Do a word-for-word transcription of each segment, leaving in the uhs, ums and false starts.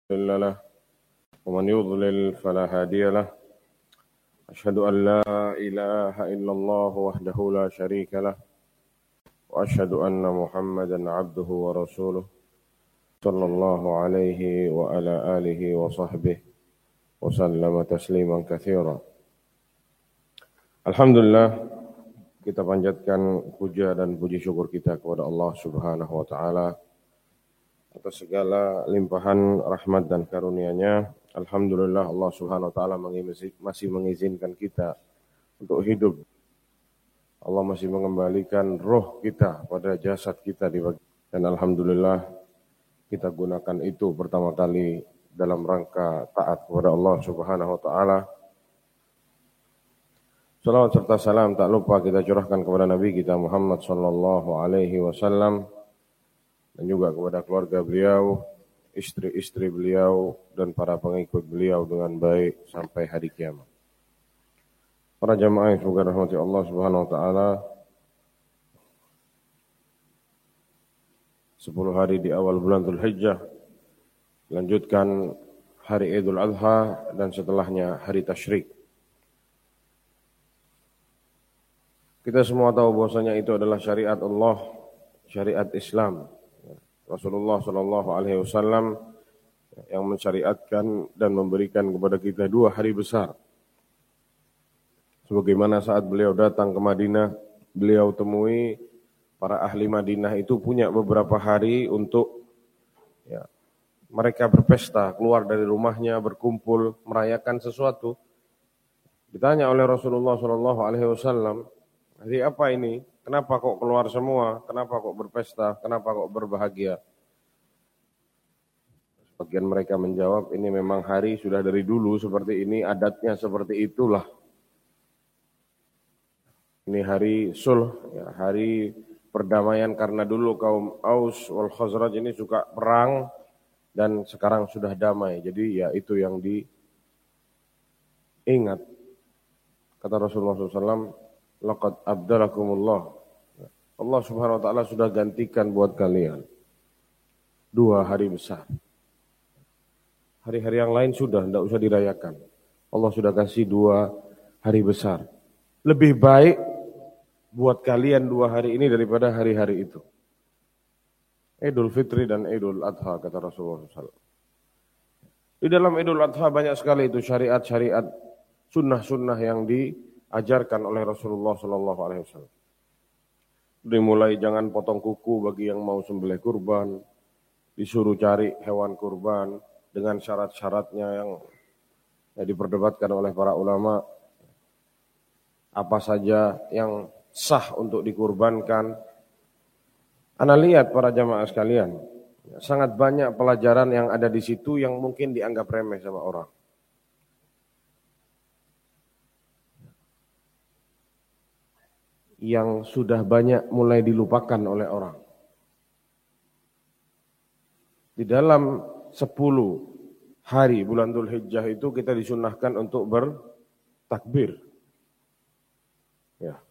مضل له ومن يضلل فلا هادي له أشهد أن لا إله إلا الله وحده لا شريك له وأشهد أن محمدا عبده ورسوله صلى الله عليه وعلى آله وصحبه وسلم تسليما كثيرا. Alhamdulillah, kita panjatkan puja dan puji syukur kita kepada Allah Subhanahu wa taala atas segala limpahan rahmat dan karunia-Nya. Alhamdulillah, Allah Subhanahu wa taala masih mengizinkan kita untuk hidup. Allah masih mengembalikan roh kita pada jasad kita di bagi. Dan alhamdulillah kita gunakan itu pertama kali dalam rangka taat kepada Allah Subhanahu wa taala. Salawat serta salam tak lupa kita curahkan kepada Nabi kita Muhammad sallallahu alaihi wasallam dan juga kepada keluarga beliau, istri-istri beliau dan para pengikut beliau dengan baik sampai hari kiamat. Para jamaah yang semoga rahmati Allah Subhanahu wa taala, sepuluh hari di awal bulan Dzulhijjah, lanjutkan hari Idul Adha dan setelahnya hari Tasyrik. Kita semua tahu bahwasanya itu adalah syariat Allah, syariat Islam. Rasulullah Shallallahu Alaihi Wasallam yang mensyariatkan dan memberikan kepada kita dua hari besar. Sebagaimana saat beliau datang ke Madinah, beliau temui para ahli Madinah itu punya beberapa hari untuk ya, mereka berpesta, keluar dari rumahnya, berkumpul, merayakan sesuatu. Ditanya oleh Rasulullah Shallallahu Alaihi Wasallam, hari apa ini? Kenapa kok keluar semua? Kenapa kok berpesta? Kenapa kok berbahagia? Sebagian mereka menjawab, ini memang hari sudah dari dulu seperti ini, adatnya seperti itulah. Ini hari sulh, ya, hari perdamaian karena dulu kaum Aus wal Khazraj ini suka perang dan sekarang sudah damai. Jadi ya itu yang diingat. Kata Rasulullah shallallahu alaihi wasallam, laqad abdalakumullah. Allah Subhanahu wa taala sudah gantikan buat kalian dua hari besar. Hari-hari yang lain sudah tidak usah dirayakan. Allah sudah kasih dua hari besar. Lebih baik buat kalian dua hari ini daripada hari-hari itu. Idul Fitri dan Idul Adha, kata Rasulullah shallallahu alaihi wasallam. Di dalam Idul Adha banyak sekali itu syariat-syariat, sunnah-sunnah yang diajarkan oleh Rasulullah shallallahu alaihi wasallam. Dimulai jangan potong kuku bagi yang mau sembelih kurban, disuruh cari hewan kurban dengan syarat-syaratnya yang ya, diperdebatkan oleh para ulama. Apa saja yang sah untuk dikurbankan. Anda lihat para jamaah sekalian, sangat banyak pelajaran yang ada di situ yang mungkin dianggap remeh sama orang. Yang sudah banyak mulai dilupakan oleh orang. Di dalam sepuluh hari bulan Dzulhijjah itu kita disunnahkan untuk bertakbir. Ya.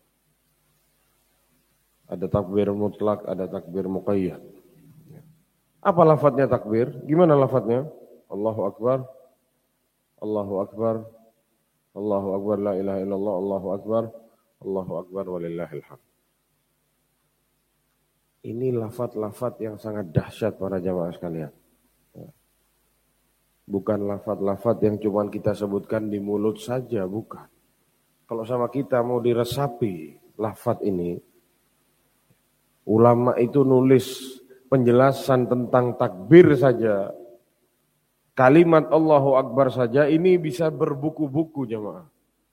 Ada takbir mutlak, ada takbir muqayyad. Apa lafadznya takbir? Gimana lafadznya? Allahu Akbar, Allahu Akbar, Allahu Akbar, la ilaha illallah, Allahu Akbar, Allahu Akbar walillahil hamd. Ini lafaz-lafaz yang sangat dahsyat para jamaah sekalian. Bukan lafaz-lafaz yang cuma kita sebutkan di mulut saja, bukan. Kalau sama kita mau diresapi lafaz ini, ulama itu nulis penjelasan tentang takbir saja, kalimat Allahu Akbar saja, ini bisa berbuku-buku jamaah.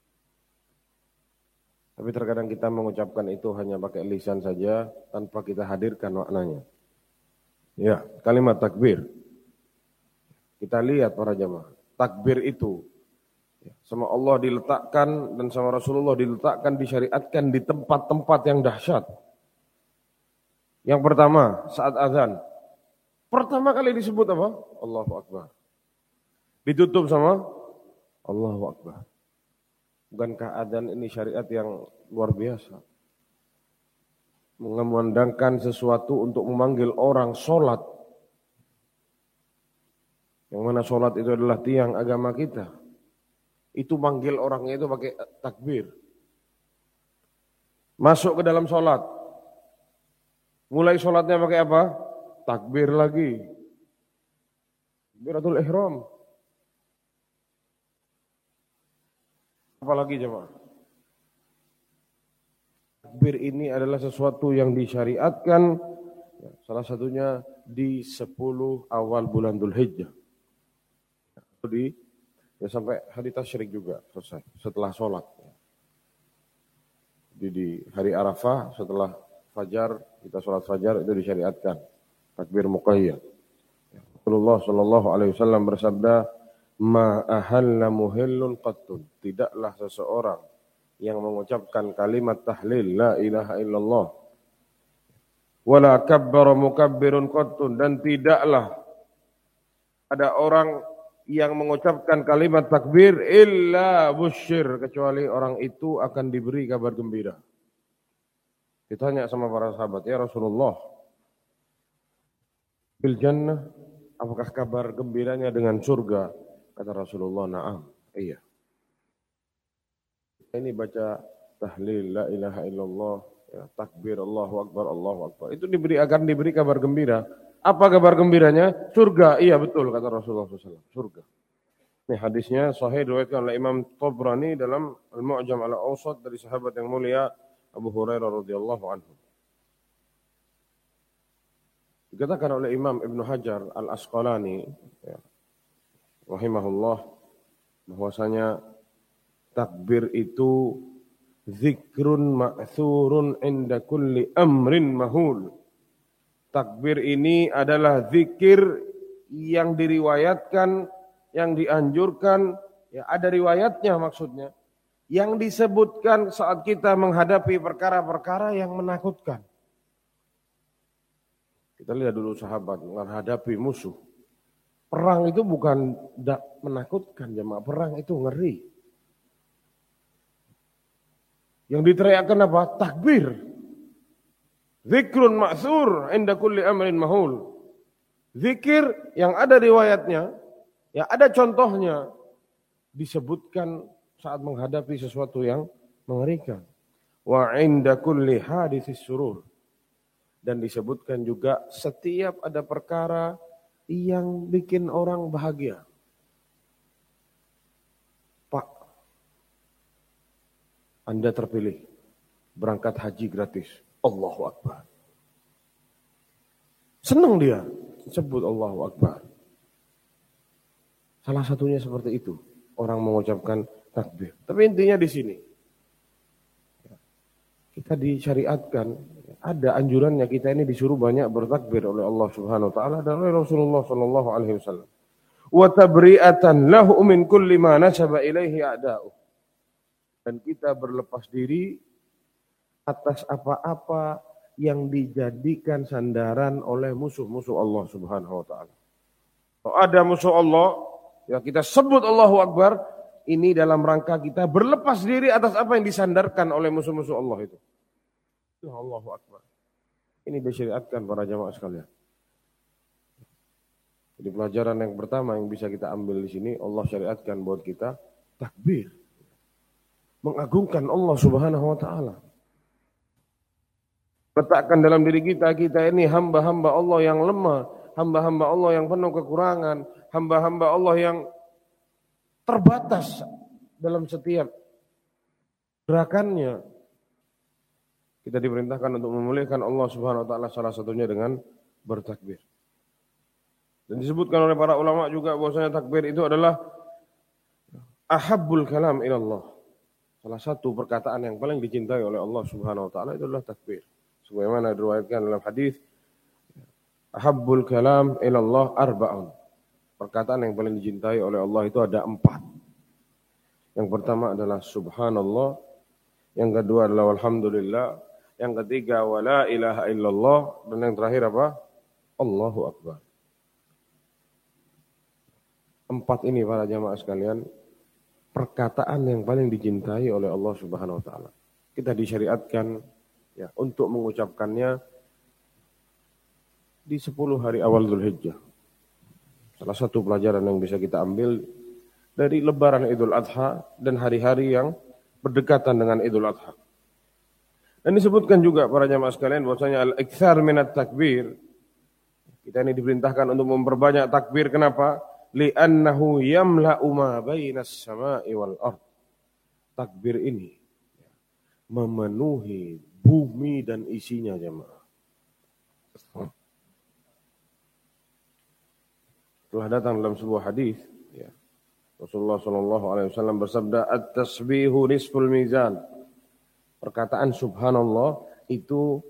Tapi terkadang kita mengucapkan itu hanya pakai lisan saja tanpa kita hadirkan maknanya. Ya, kalimat takbir. Kita lihat para jamaah, takbir itu sama Allah diletakkan dan sama Rasulullah diletakkan, disyariatkan di tempat-tempat yang dahsyat. Yang pertama, saat azan. Pertama kali disebut apa? Allahu Akbar. Ditutup sama Allahu Akbar. Bukankah adzan ini syariat yang luar biasa? Mengumandangkan sesuatu untuk memanggil orang sholat. yang mana sholat itu adalah tiang agama kita, itu manggil orangnya itu pakai takbir. Masuk ke dalam sholat, mulai sholatnya pakai apa? Takbir lagi. Takbiratul ihram. Apalagi jemaah? Takbir ini adalah sesuatu yang disyariatkan, salah satunya di sepuluh awal bulan Dzulhijjah. Di ya sampai hari tasyrik juga selesai setelah sholat. Jadi di hari Arafah setelah fajar kita sholat fajar itu disyariatkan takbir muqayyad. Rasulullah Shallallahu Alaihi Wasallam bersabda, "Ma ahalla muhillun qattun." Tidaklah seseorang yang mengucapkan kalimat tahlil la ilaha illallah, wala kabbara mukabbirun qattun, dan tidaklah ada orang yang mengucapkan kalimat takbir illa busyir, kecuali orang itu akan diberi kabar gembira. Ditanya sama para sahabat, ya Rasulullah, bil jannah, apakah kabar gembiranya dengan surga? Kata Rasulullah, na'am, iya. Ini baca tahlil la ilaha illallah, ya, takbir Allahu akbar, Allahu akbar, itu diberi akan diberi kabar gembira. Apa kabar gembiranya? Surga. Iya betul kata Rasulullah shallallahu alaihi wasallam. Surga. Ini hadisnya sahih diriwayatkan oleh Imam Tabrani dalam Al-Mu'jam Al-Awsat dari sahabat yang mulia Abu Hurairah radhiyallahu anhu. Dikatakan oleh Imam Ibnu Hajar Al-Asqalani, ya, rahimahullah, bahwasanya takbir itu zikrun ma'thurun inda kulli amrin mahul. Takbir ini adalah zikir yang diriwayatkan, yang dianjurkan, ya ada riwayatnya maksudnya, yang disebutkan saat kita menghadapi perkara-perkara yang menakutkan. Kita lihat dulu sahabat menghadapi musuh. Perang itu bukan menakutkan jemaah, perang itu ngeri. Yang diteriakkan apa? Takbir. Zikrun ma'thur inda kulli amrin mahul. Zikir yang ada riwayatnya, yang ada contohnya, disebutkan saat menghadapi sesuatu yang mengerikan. Wa inda kulli haditsis surur. Dan disebutkan juga setiap ada perkara yang bikin orang bahagia. Pak, Anda terpilih berangkat haji gratis. Allahu Akbar. Senang dia sebut Allahu Akbar. Salah satunya seperti itu, orang mengucapkan takbir. Tapi intinya di sini, kita disyariatkan, ada anjurannya kita ini disuruh banyak bertakbir oleh Allah Subhanahu wa taala dan oleh Rasulullah sallallahu alaihi wasallam. Wa tabri'atan lahu min kulli ma nasaba ilaihi a'da'u. Dan kita berlepas diri atas apa-apa yang dijadikan sandaran oleh musuh-musuh Allah Subhanahu wa taala. Kalau ada musuh Allah, ya kita sebut Allahu Akbar, ini dalam rangka kita berlepas diri atas apa yang disandarkan oleh musuh-musuh Allah itu. Ya Allahu Akbar. Ini disyariatkan para jamaah sekalian. Jadi pelajaran yang pertama yang bisa kita ambil di sini, Allah syariatkan buat kita takbir. Mengagungkan Allah Subhanahu wa taala. Letakkan dalam diri kita, kita ini hamba-hamba Allah yang lemah, hamba-hamba Allah yang penuh kekurangan, hamba-hamba Allah yang terbatas dalam setiap gerakannya. Kita diperintahkan untuk memuliakan Allah Subhanahu wa taala, salah satunya dengan bertakbir. Dan disebutkan oleh para ulama juga bahwasanya takbir itu adalah ahabbul kalam ilallah. Salah satu perkataan yang paling dicintai oleh Allah Subhanahu wa taala itu adalah takbir. Sebagaimana diriwayatkan dalam hadis, ahabbul kalam ilallah arba'un. Perkataan yang paling dicintai oleh Allah itu ada empat. Yang pertama adalah subhanallah, yang kedua adalah alhamdulillah, yang ketiga wala ilaha illallah, dan yang terakhir apa? Allahu Akbar. Empat ini para jamaah sekalian, perkataan yang paling dicintai oleh Allah Subhanahu wa taala. Kita disyariatkan ya untuk mengucapkannya di sepuluh hari awal Dzulhijjah. Salah satu pelajaran yang bisa kita ambil dari lebaran Idul Adha dan hari-hari yang berdekatan dengan Idul Adha. Dan disebutkan juga para jamaah sekalian bahwasanya al-iktsar minat takbir. Kita ini diperintahkan untuk memperbanyak takbir. Kenapa? Li'annahu yamla'u ma bainas sama'i wal ard. Takbir ini memenuhi bumi dan isinya jamaah. Telah datang dalam sebuah hadis, ya, Rasulullah Shallallahu Alaihi Wasallam bersabda, "At-tasbihu nisful mizan." Perkataan Subhanallah itu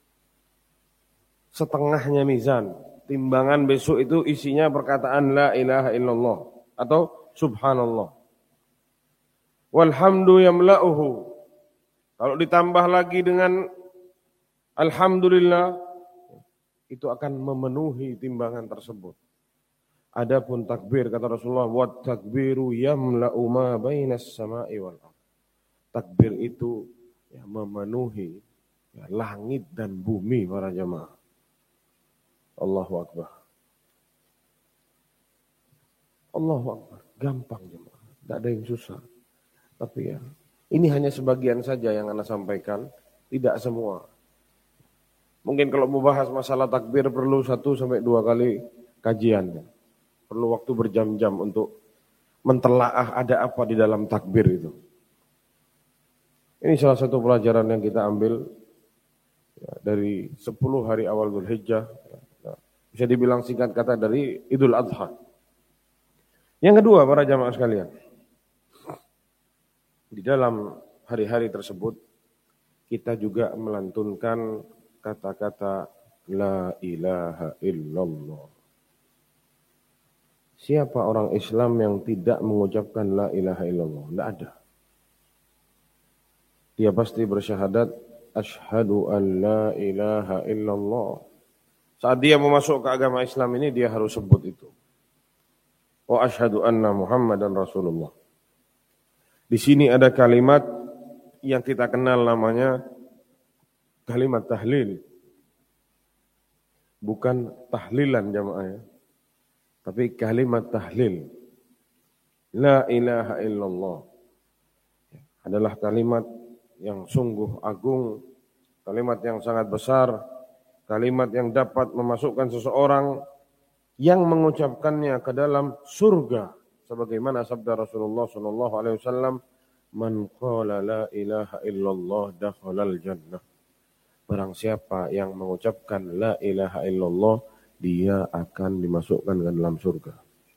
setengahnya mizan. Timbangan besok itu isinya perkataan La ilaha illallah atau Subhanallah. Walhamdu yamla'uhu. Kalau ditambah lagi dengan Alhamdulillah, itu akan memenuhi timbangan tersebut. Adapun takbir, kata Rasulullah, wat takbiru yamla'u ma bainas sama'i wal ardh. Takbir itu ya, memenuhi ya, langit dan bumi para jamaah. Allahu Akbar. Allahu Akbar. Gampang jemaah. Tidak ada yang susah. Tapi ya, ini hanya sebagian saja yang Anda sampaikan. Tidak semua. Mungkin kalau mau bahas masalah takbir perlu satu sampai dua kali kajian. Perlu waktu berjam-jam untuk mentelaah ada apa di dalam takbir itu. Ini salah satu pelajaran yang kita ambil ya, dari sepuluh hari awal Dzulhijjah. Ya, bisa dibilang singkat kata dari Idul Adha. Yang kedua para jamaah sekalian. Di dalam hari-hari tersebut kita juga melantunkan kata-kata La ilaha illallah. Siapa orang Islam yang tidak mengucapkan La ilaha illallah? Tidak ada. Dia pasti bersyahadat asyhadu an la ilaha illallah. Saat dia mau masuk ke agama Islam ini dia harus sebut itu. Wa asyhadu anna Muhammadan Rasulullah. Di sini ada kalimat yang kita kenal namanya kalimat tahlil. Bukan tahlilan jamaah ya. Tapi kalimat tahlil. La ilaha illallah. Adalah kalimat yang sungguh agung. Kalimat yang sangat besar. Kalimat yang dapat memasukkan seseorang yang mengucapkannya ke dalam surga. Sebagaimana sabda Rasulullah sallallahu alaihi wasallam, "Man qala la ilaha illallah dakhalal jannah." Barang siapa yang mengucapkan la ilaha illallah, dia akan dimasukkan ke dalam surga.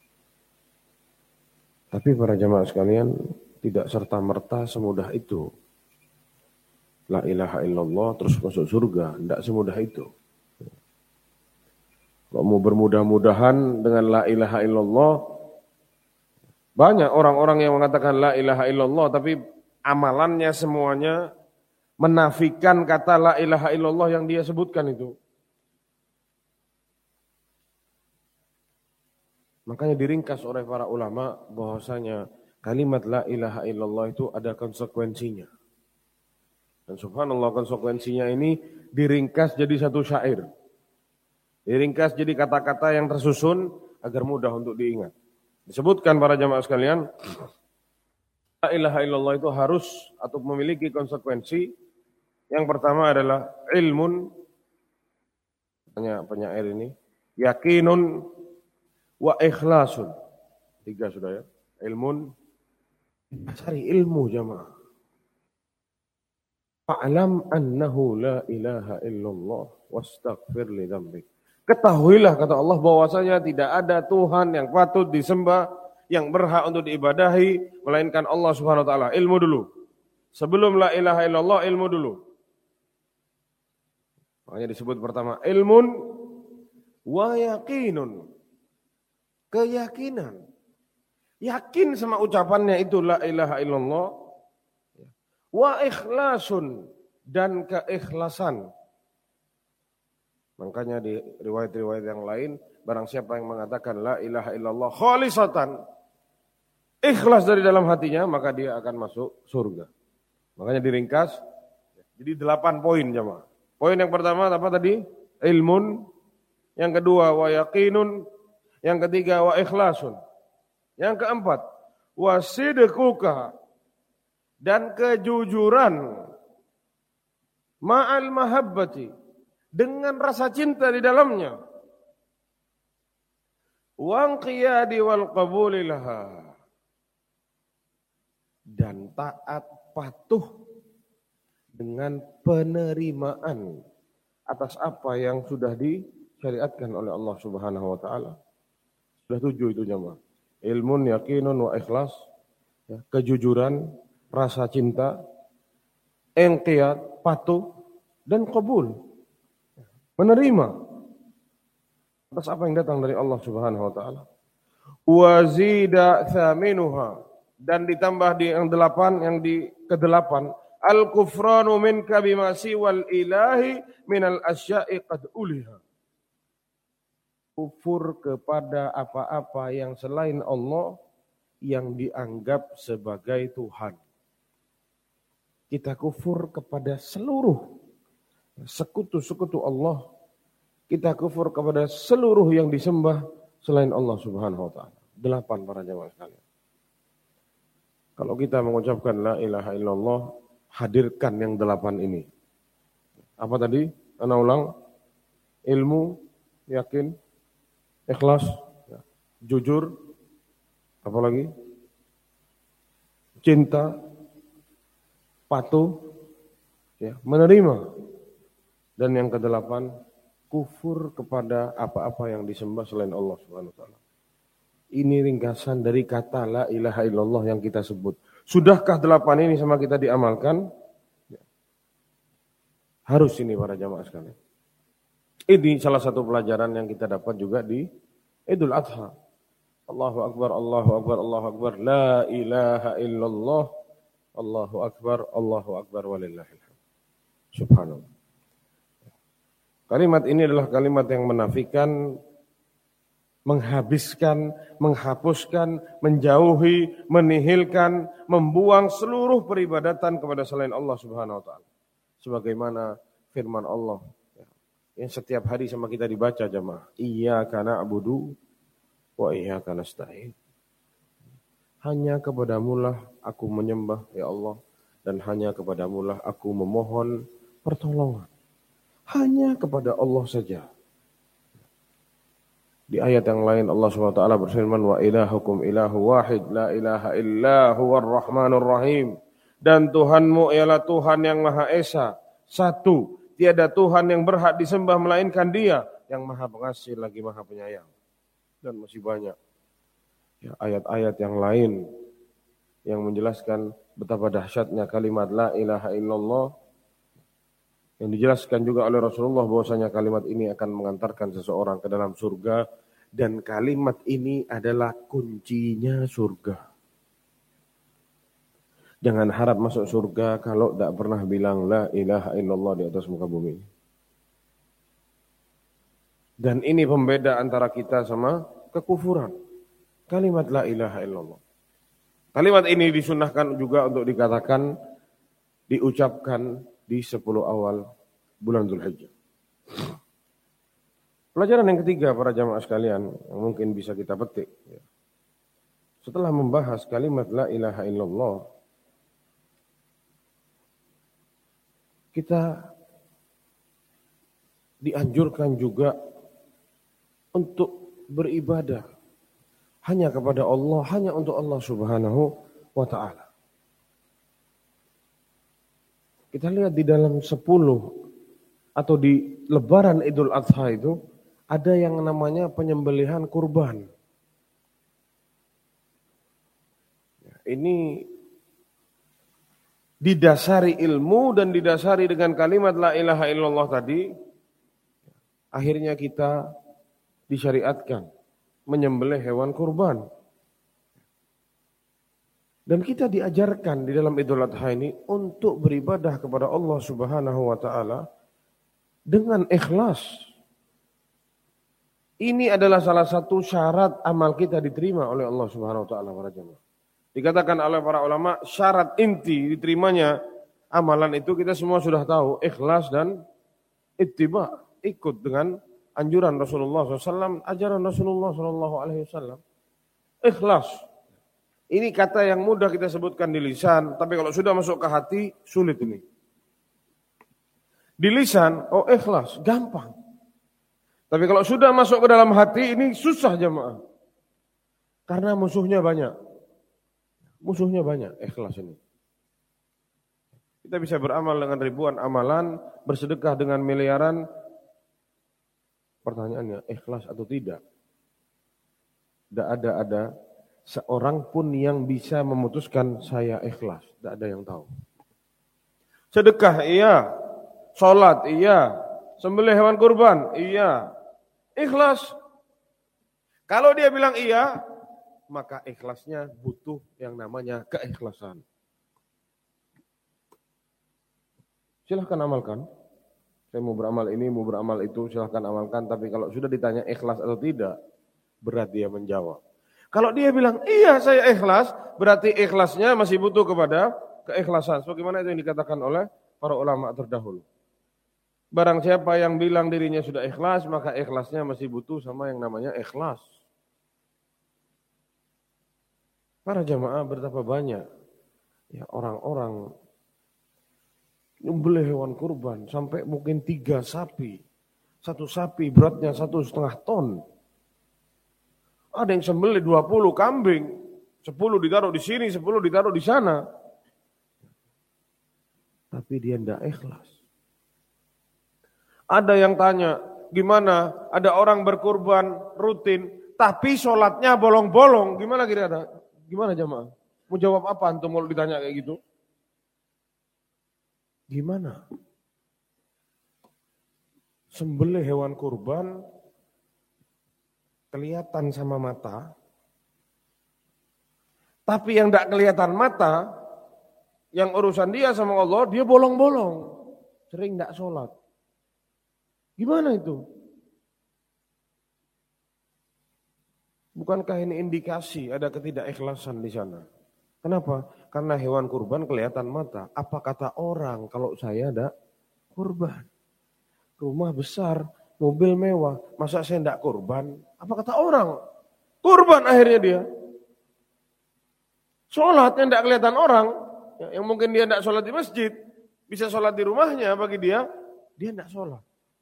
Tapi para jamaah sekalian, tidak serta-merta semudah itu. La ilaha illallah terus masuk surga, tidak semudah itu. Kalau mau bermudah-mudahan dengan la ilaha illallah, banyak orang-orang yang mengatakan la ilaha illallah, tapi amalannya semuanya menafikan kata la ilaha illallah yang dia sebutkan itu. Makanya diringkas oleh para ulama bahwasanya kalimat la ilaha illallah itu ada konsekuensinya. Dan subhanallah konsekuensinya ini diringkas jadi satu syair. Diringkas jadi kata-kata yang tersusun agar mudah untuk diingat. Disebutkan para jamaah sekalian, la ilaha illallah itu harus atau memiliki konsekuensi. Yang pertama adalah ilmun, tanya penyair ini, yakinun wa ikhlasun. Tiga sudah ya. Ilmun, cari ilmu jamaah. Fa'lam annahu la ilaha illallah wastaghfir li dzambik. Ketahuilah kata Allah bahwasanya tidak ada Tuhan yang patut disembah, yang berhak untuk diibadahi melainkan Allah Subhanahu wa taala. Ilmu dulu. Sebelum la ilaha illallah ilmu dulu. Makanya disebut pertama ilmun wa yaqinun. Keyakinan. Yakin sama ucapannya itu la ilaha illallah. Wa ikhlasun, dan keikhlasan. Makanya di riwayat-riwayat yang lain, barang siapa yang mengatakan la ilaha illallah khalisatan, ikhlas dari dalam hatinya, maka dia akan masuk surga. Makanya diringkas, jadi delapan poin jemaah. Poin yang pertama apa tadi? Ilmun. Yang kedua wa yaqinun. Yang ketiga wa ikhlasun. Yang keempat wa sidquka, dan kejujuran ma'al mahabbati, dengan rasa cinta di dalamnya. Wa qiyadi wal qabuli laha, dan taat patuh dengan penerimaan atas apa yang sudah disyariatkan oleh Allah Subhanahu wa taala. Sudah tujuh itu jemaah. Ilmun, yakinun, wa ikhlas, ya, kejujuran, rasa cinta, inqiyad, patuh, dan qabul, menerima atas apa yang datang dari Allah Subhanahu wa taala. Wa zida thaminuha, dan ditambah di yang delapan, yang di kedelapan, al-kufranu minka bima siwal ilahi minal asya'i qad uliha. Kufur kepada apa-apa yang selain Allah yang dianggap sebagai Tuhan. Kita kufur kepada seluruh sekutu-sekutu Allah. Kita kufur kepada seluruh yang disembah selain Allah Subhanahu wa taala. Delapan para jamaah sekalian. Kalau kita mengucapkan la ilaha illallah, hadirkan yang delapan ini. Apa tadi? Ana ulang. Ilmu, yakin, ikhlas, ya, jujur, apa lagi? Cinta, patuh, ya, menerima. Dan yang kedelapan, kufur kepada apa-apa yang disembah selain Allah Subhanahu wa taala. Ini ringkasan dari kata la ilaha illallah yang kita sebut. Sudahkah delapan ini sama kita diamalkan? Ya. Harus ini para jamaah sekalian. Ini salah satu pelajaran yang kita dapat juga di Idul Adha. Allahu Akbar, Allahu Akbar, Allahu Akbar, la ilaha illallah, Allahu Akbar, Allahu Akbar, walillahil hamd. Subhanallah. Kalimat ini adalah kalimat yang menafikan, menghabiskan, menghapuskan, menjauhi, menihilkan, membuang seluruh peribadatan kepada selain Allah Subhanahu wa taala. Sebagaimana firman Allah yang setiap hari sama kita dibaca jemaah, iyyaka na'budu wa iyyaka nasta'in. Hanya kepadamulah aku menyembah ya Allah, dan hanya kepadamulah aku memohon pertolongan. Hanya kepada Allah saja. Di ayat yang lain Allah subhanahu wa taala berfirman, wa ilahukum ilahu wahid la ilaha illa huwar rahmanur rahim. Dan Tuhanmu ialah Tuhan yang Maha Esa, satu, tiada Tuhan yang berhak disembah melainkan Dia yang Maha Pengasih lagi Maha Penyayang. Dan masih banyak ya, ayat-ayat yang lain yang menjelaskan betapa dahsyatnya kalimat la ilaha illallah, yang dijelaskan juga oleh Rasulullah bahwasanya kalimat ini akan mengantarkan seseorang ke dalam surga, dan kalimat ini adalah kuncinya surga. Jangan harap masuk surga kalau tidak pernah bilang la ilaha illallah di atas muka bumi. Dan ini pembeda antara kita sama kekufuran. Kalimat la ilaha illallah. Kalimat ini disunahkan juga untuk dikatakan, diucapkan di sepuluh awal bulan Dzulhijjah. Pelajaran yang ketiga para jamaah sekalian yang mungkin bisa kita petik. Setelah membahas kalimat la ilaha illallah, kita dianjurkan juga untuk beribadah hanya kepada Allah, hanya untuk Allah Subhanahu wa taala. Kita lihat di dalam sepuluh atau di lebaran Idul Adha itu ada yang namanya penyembelihan kurban. Ini didasari ilmu dan didasari dengan kalimat la ilaha illallah tadi. Akhirnya kita disyariatkan menyembelih hewan kurban. Dan kita diajarkan di dalam Idul Adha ini untuk beribadah kepada Allah Subhanahu wa taala dengan ikhlas. Ini adalah salah satu syarat amal kita diterima oleh Allah Subhanahu wa taala para jemaah. Dikatakan oleh para ulama, syarat inti diterimanya amalan itu kita semua sudah tahu, ikhlas dan ittiba, ikut dengan anjuran Rasulullah shallallahu alaihi wasallam, ajaran Rasulullah shallallahu alaihi wasallam. Ikhlas. Ini kata yang mudah kita sebutkan di lisan, tapi kalau sudah masuk ke hati, sulit ini. Di lisan, oh ikhlas, gampang. Tapi kalau sudah masuk ke dalam hati, ini susah jemaah. Karena musuhnya banyak. Musuhnya banyak, ikhlas ini. Kita bisa beramal dengan ribuan amalan, bersedekah dengan miliaran. Pertanyaannya, ikhlas atau tidak? Tidak ada ada seorang pun yang bisa memutuskan saya ikhlas. Tidak ada yang tahu. Sedekah iya, sholat iya, sembelih hewan kurban iya, ikhlas. Kalau dia bilang iya, maka ikhlasnya butuh yang namanya keikhlasan. Silahkan amalkan. Saya mau beramal ini, mau beramal itu, silahkan amalkan. Tapi kalau sudah ditanya ikhlas atau tidak, berat dia menjawab. Kalau dia bilang, iya saya ikhlas, berarti ikhlasnya masih butuh kepada keikhlasan. Sebagaimana itu yang dikatakan oleh para ulama terdahulu. Barang siapa yang bilang dirinya sudah ikhlas, maka ikhlasnya masih butuh sama yang namanya ikhlas. Para jamaah betapa banyak ya orang-orang nyembelih hewan kurban sampai mungkin tiga sapi. Satu sapi beratnya satu setengah ton. Ada yang sembelih dua puluh kambing. Sepuluh ditaruh di sini, sepuluh ditaruh di sana. Tapi dia tidak ikhlas. Ada yang tanya, gimana ada orang berkurban rutin, tapi sholatnya bolong-bolong. Gimana kira-kira? Gimana jamaah? Mau jawab apa antum kalau ditanya kayak gitu? Gimana? Sembelih hewan kurban kelihatan sama mata, tapi yang tidak kelihatan mata, yang urusan dia sama Allah, dia bolong-bolong, sering tidak sholat. Gimana itu? Bukankah ini indikasi ada ketidakikhlasan di sana? Kenapa? Karena hewan kurban kelihatan mata. Apa kata orang kalau saya ada kurban? Rumah besar, mobil mewah, masa saya tidak kurban? Apa kata orang? Kurban akhirnya dia. Sholatnya tidak kelihatan orang, yang mungkin dia tidak sholat di masjid, bisa sholat di rumahnya bagi dia, dia tidak sholat.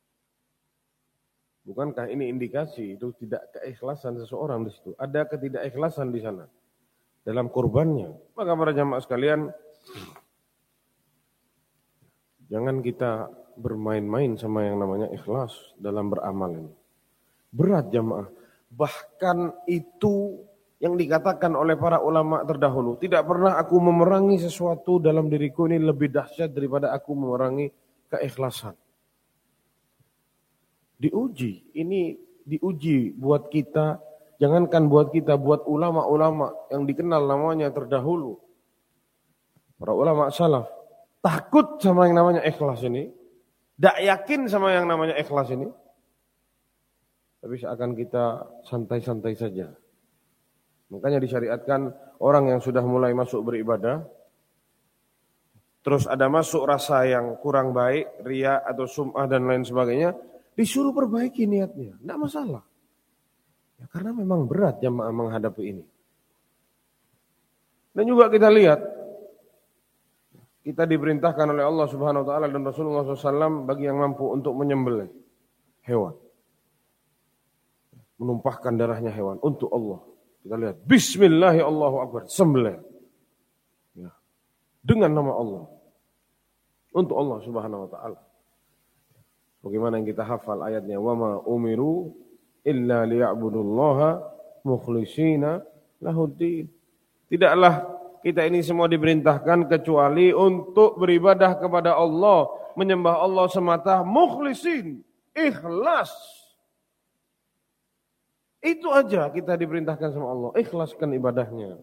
Bukankah ini indikasi itu tidak keikhlasan seseorang di situ? Ada ketidakikhlasan di sana dalam kurbannya. Maka para jamaah sekalian, jangan kita bermain-main sama yang namanya ikhlas dalam beramal ini. Berat jamaah. Bahkan itu yang dikatakan oleh para ulama terdahulu. Tidak pernah aku memerangi sesuatu dalam diriku ini lebih dahsyat daripada aku memerangi keikhlasan. Diuji, ini diuji buat kita, jangankan buat kita, buat ulama-ulama yang dikenal namanya terdahulu. Para ulama salaf, takut sama yang namanya ikhlas ini, tidak yakin sama yang namanya ikhlas ini, tapi seakan kita santai-santai saja. Makanya disyariatkan orang yang sudah mulai masuk beribadah, terus ada masuk rasa yang kurang baik, riya atau sum'ah dan lain sebagainya, disuruh perbaiki niatnya, tidak masalah. Ya, karena memang berat jamaah menghadapi ini. Dan juga kita lihat, kita diperintahkan oleh Allah Subhanahu Wa Taala dan Rasulullah shallallahu alaihi wasallam bagi yang mampu untuk menyembelih hewan, menumpahkan darahnya hewan untuk Allah. Kita lihat, Bismillah Allahu Akbar, sembelih ya, dengan nama Allah untuk Allah Subhanahu Wa Taala. Bagaimana yang kita hafal ayatnya, wa ma umiru illa liya'budullaha mukhlishina lahuddin. Tidaklah kita ini semua diperintahkan kecuali untuk beribadah kepada Allah, menyembah Allah semata, mukhlisin, ikhlas. Itu aja kita diperintahkan sama Allah, ikhlaskan ibadahnya.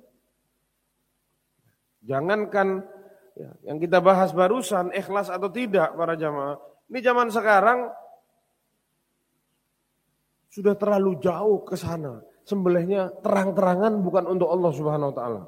Jangankan ya, yang kita bahas barusan, ikhlas atau tidak para jamaah. Ini zaman sekarang sudah terlalu jauh ke sana. Sembelihnya terang-terangan bukan untuk Allah Subhanahu Wa Taala.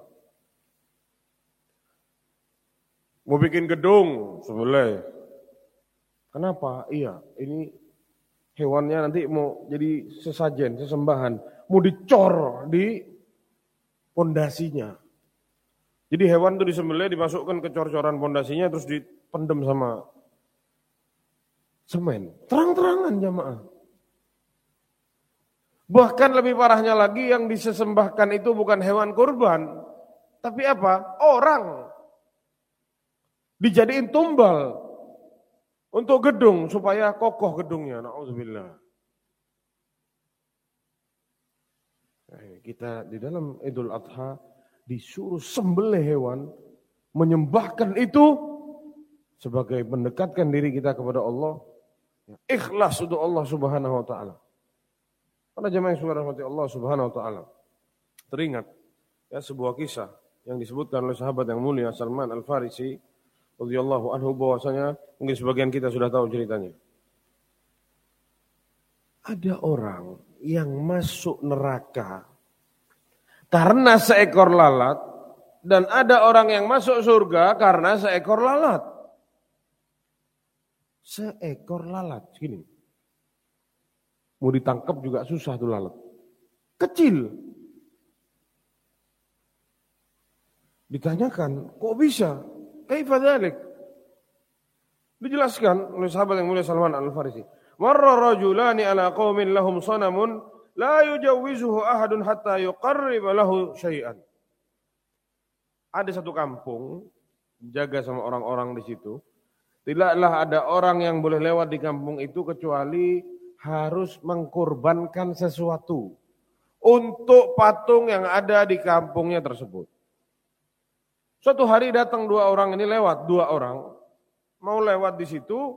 Mau bikin gedung, sembelih. Kenapa? Iya, ini hewannya nanti mau jadi sesajen, sesembahan, mau dicor di pondasinya. Jadi hewan itu disembelih, dimasukkan ke cor-coran pondasinya, terus dipendem sama semen. Terang-terangan jamaah. Bahkan lebih parahnya lagi yang disesembahkan itu bukan hewan kurban, tapi apa? Orang. Dijadiin tumbal untuk gedung supaya kokoh gedungnya. Na'udzubillah. Kita di dalam Idul Adha disuruh sembelih hewan, menyembahkan itu sebagai mendekatkan diri kita kepada Allah, ikhlas untuk Allah Subhanahu wa taala. Para jemaah yang dirahmati Allah Subhanahu wa taala, teringat ya sebuah kisah yang disebutkan oleh sahabat yang mulia Salman Al-Farisi radhiyallahu anhu, bahwasanya mungkin sebagian kita sudah tahu ceritanya. Ada orang yang masuk neraka karena seekor lalat, dan ada orang yang masuk surga karena seekor lalat. Seekor lalat, gini. Mau ditangkap juga susah tuh lalat. Kecil. Ditanyakan, kok bisa? Kaifa dzalik? Dijelaskan oleh sahabat yang mulia Salman Al-Farisi. Marra rajulani ala qaumin lahum sanamun la yujawwizuhu ahadun hatta yuqarrib lahu syai'an. Ada satu kampung jaga sama orang-orang di situ. Tidaklah ada orang yang boleh lewat di kampung itu kecuali harus mengkorbankan sesuatu untuk patung yang ada di kampungnya tersebut. Suatu hari datang dua orang ini lewat, dua orang mau lewat di situ,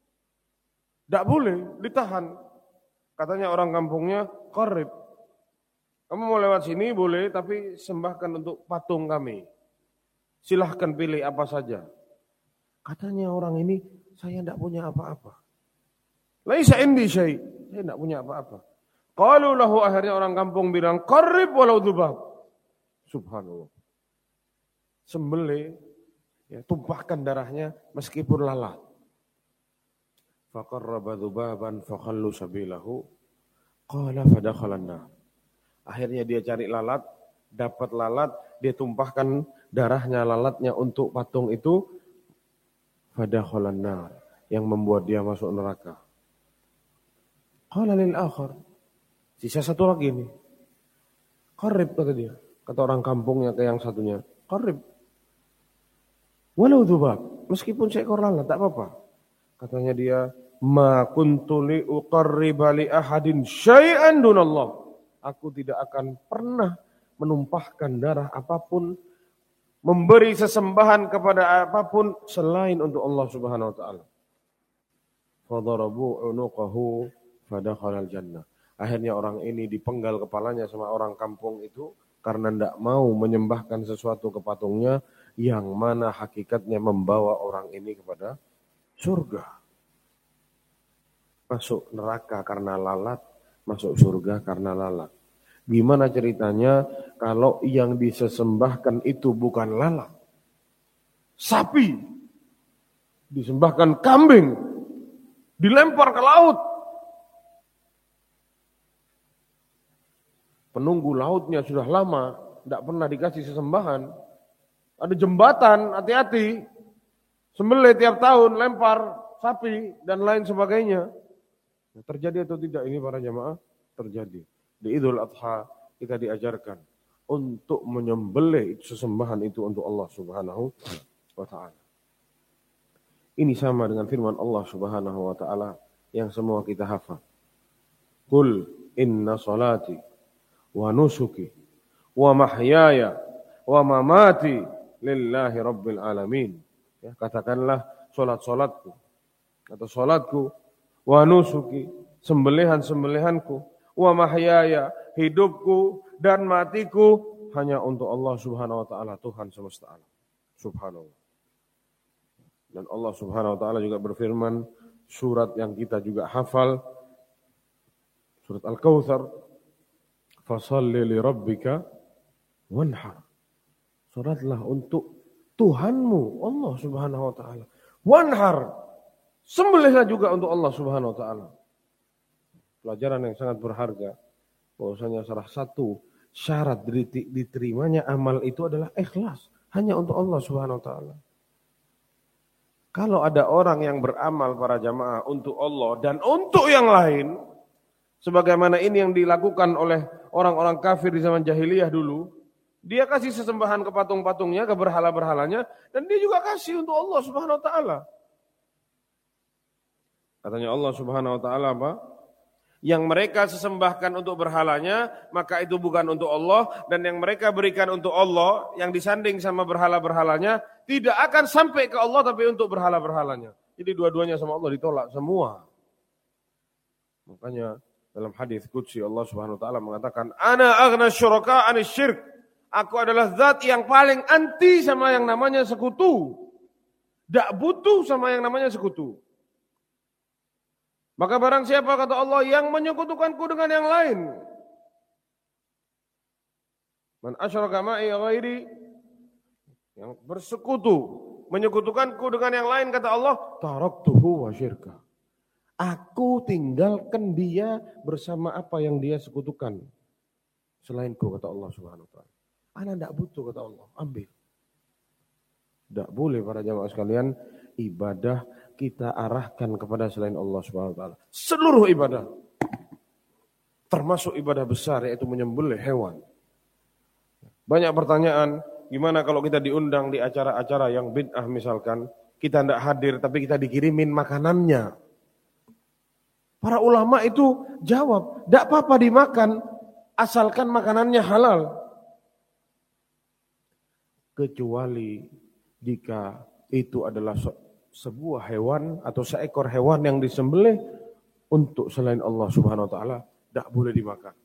tidak boleh, ditahan. Katanya orang kampungnya, qarib. Kamu mau lewat sini boleh, tapi sembahkan untuk patung kami. Silahkan pilih apa saja. Katanya orang ini, saya tidak punya apa-apa. Laisa indi syai', saya tidak punya apa-apa. Qalu lahu, akhirnya orang kampung bilang, qarib walau dzubab. Subhanallah. Sembelih, ya, tumpahkan darahnya meskipun lalat. Faqarraba dzubaban fakhallu sabilahu qala fadakhalan nar. Akhirnya dia cari lalat, dapat lalat, dia tumpahkan darahnya lalatnya untuk patung itu, fadakhalan nar, yang membuat dia masuk neraka. Qala lil akhar, sisa satu lagi nih. Qarib, kata dia, kata orang kampungnya ke yang satunya, qarib. Walau dzubab, meskipun seekor lalat tak apa-apa. Katanya dia, ma kuntu li uqarriba li ahadin syai'an dunallah. Aku tidak akan pernah menumpahkan darah apapun, memberi sesembahan kepada apapun selain untuk Allah Subhanahu wa taala. Fadarabu unuqahu fadakhala al-jannah. Akhirnya orang ini dipenggal kepalanya sama orang kampung itu karena tidak mau menyembahkan sesuatu ke patungnya yang mana hakikatnya membawa orang ini kepada surga. Masuk neraka karena lalat, masuk surga karena lalat. Gimana ceritanya kalau yang disembahkan itu bukan lalat? Sapi, disembahkan kambing, dilempar ke laut. Penunggu lautnya sudah lama, tidak pernah dikasih sesembahan. Ada jembatan, hati-hati. Sembelih tiap tahun, lempar sapi, dan lain sebagainya. Terjadi atau tidak ini para jamaah? Terjadi. Di Idul Adha kita diajarkan untuk menyembelih sesembahan itu untuk Allah Subhanahu wa taala. Ini sama dengan firman Allah Subhanahu wa taala yang semua kita hafal. Qul inna salati wa nusuki wa mahyaya wa mamati lillahi rabbil alamin. Ya, katakanlah salat-salatku atau salatku, wa nusuki, sembelihan-sembelihanku, wa mahyaya, hidupku dan matiku hanya untuk Allah Subhanahu wa taala, Tuhan semesta alam. Subhanallah. Dan Allah Subhanahu wa taala juga berfirman, surat yang kita juga hafal, surat Al-Kautsar, fasalli li rabbika wanhar. Salatlah untuk Tuhanmu, Allah Subhanahu wa taala. Wanhar, sembelihlah juga untuk Allah Subhanahu wa taala. pelajaran yang sangat berharga. Bahwasanya salah satu syarat diterimanya amal itu adalah ikhlas. Hanya untuk Allah Subhanahu Wa Taala. Kalau ada orang yang beramal para jamaah untuk Allah dan untuk yang lain, sebagaimana ini yang dilakukan oleh orang-orang kafir di zaman jahiliyah dulu, dia kasih sesembahan ke patung-patungnya, ke berhala-berhalanya, dan dia juga kasih untuk Allah Subhanahu Wa Taala. Katanya Allah Subhanahu Wa Taala apa? Yang mereka sesembahkan untuk berhalanya, maka itu bukan untuk Allah, dan yang mereka berikan untuk Allah, yang disanding sama berhala-berhalanya, tidak akan sampai ke Allah, tapi untuk berhala-berhalanya. Jadi dua-duanya sama Allah ditolak semua. Makanya dalam hadis qudsi Allah Subhanahu Wa Taala mengatakan, Ana aghna syuraka anis syirk. Aku adalah zat yang paling anti sama yang namanya sekutu. Tak butuh sama yang namanya sekutu. Maka barang siapa kata Allah yang menyekutukanku dengan yang lain. Man asyraka ma'i ghairi, yang bersekutu, menyekutukanku dengan yang lain kata Allah, taraktuhu wa syirka. Aku tinggalkan dia bersama apa yang dia sekutukan. Selainku kata Allah Subhanahu wa taala. Ana enggak butuh kata Allah, ambil. Enggak boleh para jamaah sekalian ibadah kita arahkan kepada selain Allah Subhanahu wa taala. Seluruh ibadah. Termasuk ibadah besar yaitu menyembelih hewan. Banyak pertanyaan, gimana kalau kita diundang di acara-acara yang bid'ah misalkan, kita tidak hadir tapi kita dikirimin makanannya. Para ulama itu jawab, tidak apa-apa dimakan asalkan makanannya halal. Kecuali jika itu adalah sebuah hewan atau seekor hewan yang disembelih untuk selain Allah Subhanahu wa taala, tidak boleh dimakan.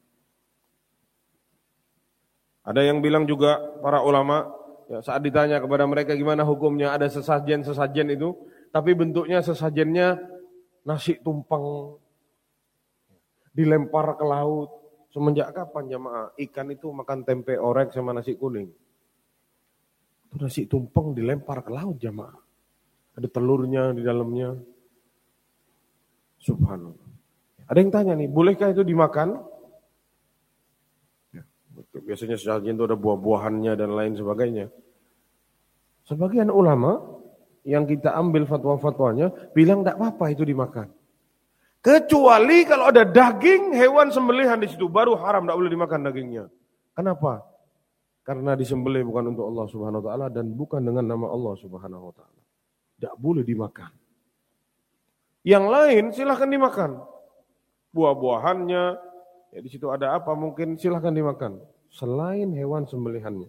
Ada yang bilang juga para ulama, ya, saat ditanya kepada mereka gimana hukumnya ada sesajen-sesajen itu, tapi bentuknya sesajennya nasi tumpeng dilempar ke laut. Semenjak kapan jamaah ikan itu makan tempe orek sama nasi kuning? Itu nasi tumpeng dilempar ke laut jamaah. Ada telurnya di dalamnya. Subhanallah. Ada yang tanya nih, bolehkah itu dimakan? Ya, biasanya sesajen itu ada buah-buahannya dan lain sebagainya. Sebagian ulama yang kita ambil fatwa-fatwanya bilang tidak apa-apa itu dimakan. Kecuali kalau ada daging hewan sembelihan di situ, baru haram, tidak boleh dimakan dagingnya. Kenapa? Karena disembelih bukan untuk Allah Subhanahu wa taala dan bukan dengan nama Allah Subhanahu wa taala. Tidak boleh dimakan. Yang lain silahkan dimakan. Buah-buahannya, ya di situ ada apa mungkin silahkan dimakan. Selain hewan sembelihannya.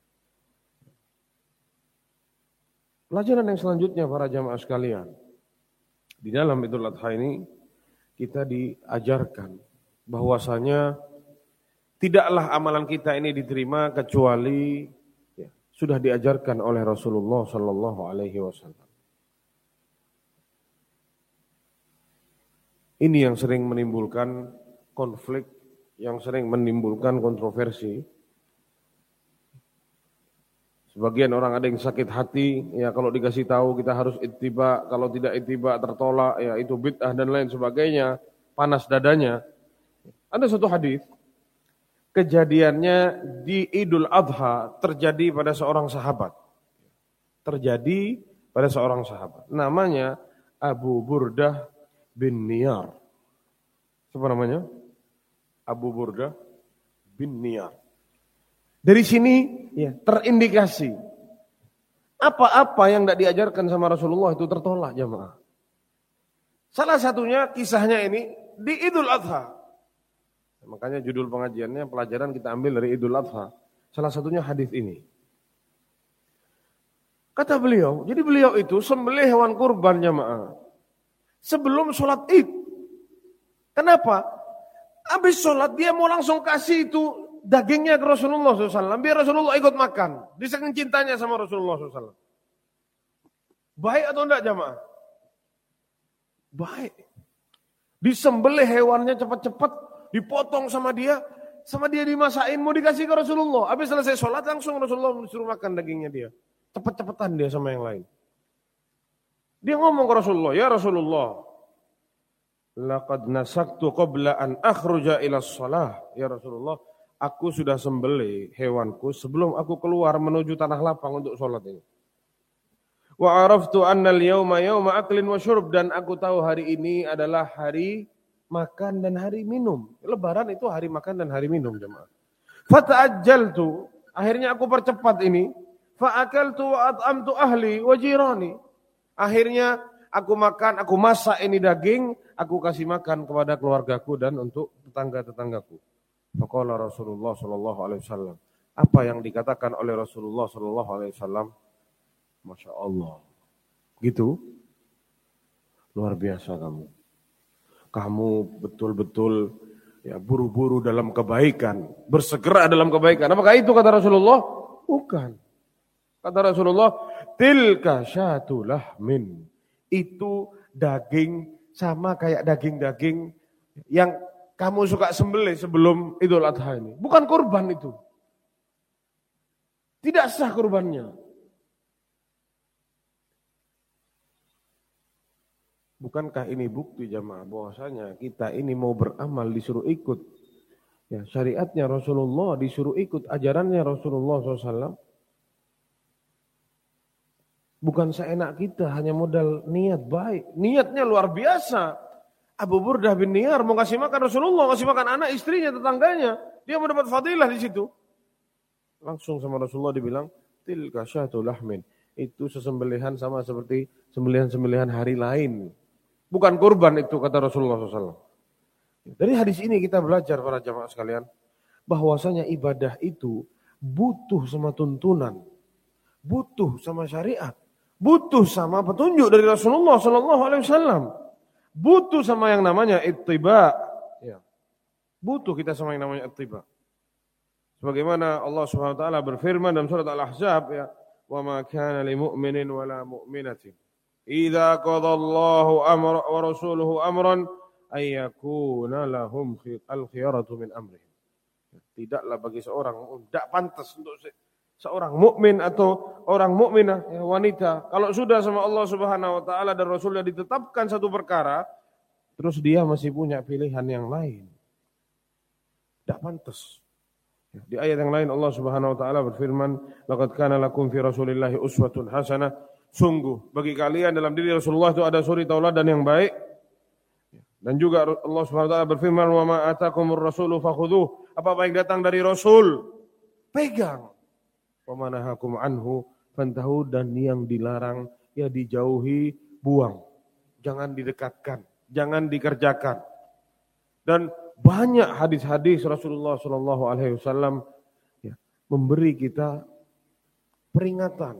Pelajaran yang selanjutnya para jamaah sekalian. Di dalam Idul Adha ini kita diajarkan bahwasanya tidaklah amalan kita ini diterima kecuali ya, sudah diajarkan oleh Rasulullah Sallallahu Alaihi Wasallam. Ini yang sering menimbulkan konflik, yang sering menimbulkan kontroversi. Sebagian orang ada yang sakit hati, ya kalau dikasih tahu kita harus ittiba, kalau tidak ittiba tertolak, ya itu bid'ah dan lain sebagainya, panas dadanya. Ada satu hadis, kejadiannya di Idul Adha terjadi pada seorang sahabat. Terjadi pada seorang sahabat. Namanya Abu Burdah bin Niyar. Siapa namanya? Abu Burdah bin Niyar. Dari sini ya, terindikasi apa-apa yang tidak diajarkan sama Rasulullah itu tertolak jamaah. Salah satunya kisahnya ini di Idul Adha. Makanya judul pengajiannya pelajaran kita ambil dari Idul Adha. Salah satunya hadis ini. Kata beliau, jadi beliau itu sembelih hewan kurban jamaah sebelum sholat Id. Kenapa? Habis sholat dia mau langsung kasih itu dagingnya ke Rasulullah shallallahu alaihi wasallam. Biar Rasulullah ikut makan. Dia saking cintanya sama Rasulullah shallallahu alaihi wasallam. Baik atau enggak jamaah? Baik. Disembelih hewannya cepat-cepat, dipotong sama dia, sama dia dimasakin mau dikasih ke Rasulullah. Habis selesai sholat langsung Rasulullah disuruh makan dagingnya dia. Cepat-cepatan dia sama yang lain. Dia ngomong ke Rasulullah, ya Rasulullah, laqad nasaktu qabla an akhruja ila shalah. Ya Rasulullah, aku sudah sembelih hewanku sebelum aku keluar menuju tanah lapang untuk sholat ini. Wa araftu anna al-yawma yawma aklin wa syurb, dan aku tahu hari ini adalah hari makan dan hari minum. Lebaran itu hari makan dan hari minum, jemaah. Fata'ajjaltu, akhirnya aku percepat ini. Fa'akaltu wa at'amtu ahli wa jirani. Akhirnya aku makan, aku masak ini daging, aku kasih makan kepada keluargaku dan untuk tetangga-tetanggaku. Faqala Rasulullah sallallahu alaihi wasallam. Apa yang dikatakan oleh Rasulullah sallallahu alaihi wasallam? Masya Allah. Gitu. Luar biasa kamu. Kamu betul-betul ya buru-buru dalam kebaikan, bersegera dalam kebaikan. Apakah itu kata Rasulullah? Bukan. Kata Rasulullah, tilka syatu lahmin. Itu daging sama kayak daging-daging yang kamu suka sembelih sebelum Idul Adha ini. Bukan kurban itu. Tidak sah kurbannya. Bukankah ini bukti jamaah bahwasanya kita ini mau beramal disuruh ikut ya syariatnya Rasulullah, disuruh ikut ajarannya Rasulullah shallallahu alaihi wasallam. Bukan seenak kita, hanya modal niat baik. Niatnya luar biasa. Abu Burdah bin Niyar mau kasih makan Rasulullah, kasih makan anak istrinya, tetangganya. Dia mendapat fadilah di situ. Langsung sama Rasulullah dibilang, tilka syatu lahmin. Itu sesembelihan sama seperti sembelihan-sembelihan hari lain. Bukan kurban itu kata Rasulullah shallallahu alaihi wasallam. Dari hadis ini kita belajar para jamaah sekalian, bahwasanya ibadah itu butuh sama tuntunan, butuh sama syariat, butuh sama petunjuk dari Rasulullah shallallahu alaihi wasallam, butuh sama yang namanya ittiba. Ya. Butuh kita sama yang namanya ittiba. Sebagaimana Allah Subhanahu wa taala berfirman dalam surat Al-Ahzab, ya, wa ma kana lil mu'minin wala mu'minatin idza qadallahu amra wa rasuluhu amran ay yakuna lahum al-khiyaratu min amrihim. Tidaklah bagi seorang, tidak pantas untuk seorang mukmin atau orang mukminah ya, wanita, kalau sudah sama Allah Subhanahu wa taala dan Rasulnya ditetapkan satu perkara, terus dia masih punya pilihan yang lain. Tidak pantas. Ya, di ayat yang lain Allah Subhanahu wa taala berfirman, laqad kana lakum fi Rasulillahi uswatun hasanah. Sungguh bagi kalian dalam diri Rasulullah itu ada suri tauladan yang baik. Dan juga Allah Subhanahu wa taala berfirman, wa ma atakumur rasulu fakhudhuh. Apa-apa yang datang dari Rasul, pegang. Wa ma nahakum anhu fantahu, dan yang dilarang ya dijauhi, buang. Jangan didekatkan, jangan dikerjakan. Dan banyak hadis-hadis Rasulullah sallallahu alaihi wasallam ya, memberi kita peringatan.